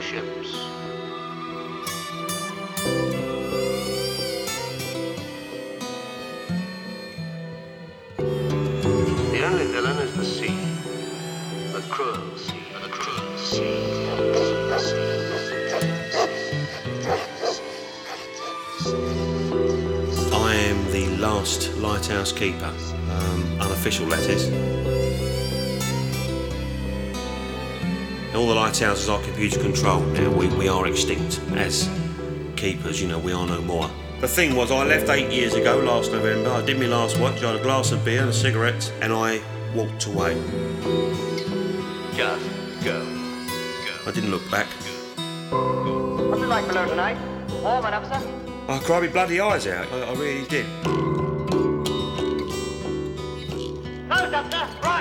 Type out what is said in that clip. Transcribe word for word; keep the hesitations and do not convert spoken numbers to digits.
ships. The only villain is the sea. The cruel sea. The cruel sea. I am the last lighthouse keeper, um, unofficial that is. All the lighthouses are computer controlled now. We, we are extinct as keepers, you know, we are no more. The thing was, I left eight years ago, last November. I did my last watch, I had a glass of beer and a cigarette, and I walked away. Just go. I didn't look back. What's it like below tonight? Warm enough, sir? I cried my bloody eyes out. I, I really did. Close up, sir. Right.